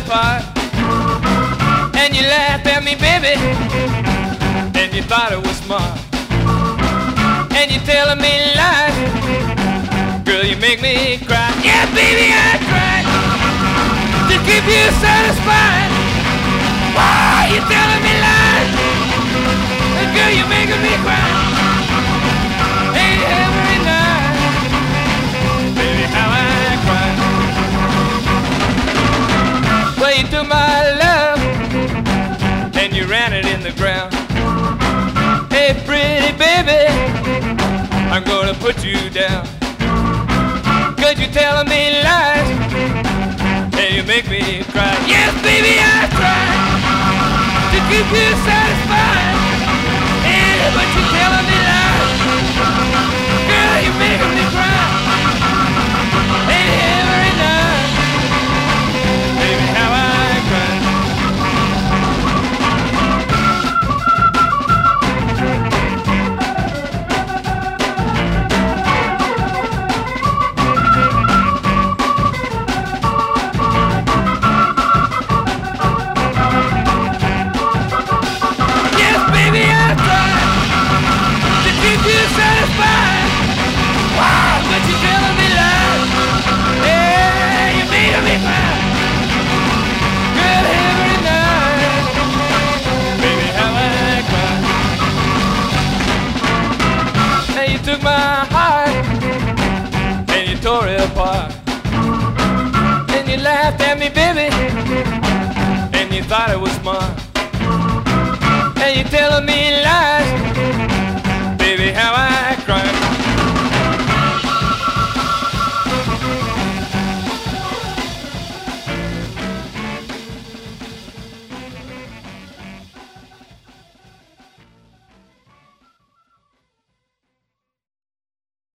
apart. And you laughed at me, baby, and you thought it was smart. And you're telling me lies, girl, you make me cry. Yeah, baby, I tried to keep you satisfied. Why you telling me lies? Girl, you're making me cry. Hey, every night, baby, how I cry. Well, you took my love and you ran it in the ground. Hey, pretty baby, I'm gonna put you down. 'Cause you're telling me lies and you make me cry. Yes, baby, I try to keep you satisfied, but you're telling me lies. Girl, you're making me cry. Hey, every night, baby, how I cry. My heart and you tore it apart. And you laughed at me, baby,